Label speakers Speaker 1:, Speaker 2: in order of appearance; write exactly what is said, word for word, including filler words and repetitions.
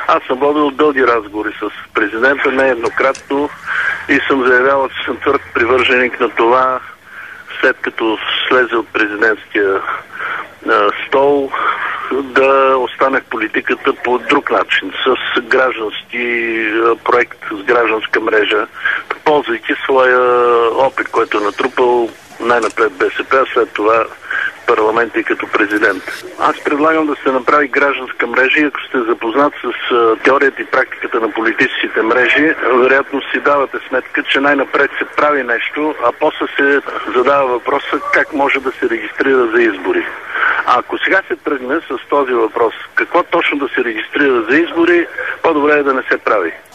Speaker 1: Аз съм водил дълги разговори с президента нееднократно и съм заявявал, че съм твърд привърженик на това, след като слезе от президентския а, стол, да остане в политиката по друг начин, с граждански а, проект, с гражданска мрежа, ползвайки своя опит, който е натрупал най-напред БСП, а след това парламента и като президент. Аз предлагам да се направи гражданска мрежа и ако сте запознат с а, теорията и практиката на политическите мрежи, вероятно си давате сметка, че най-напред се прави нещо, а после се задава въпроса как може да се регистрира за избори. А ако сега се тръгне с този въпрос, какво точно да се регистрира за избори, по-добре е да не се прави.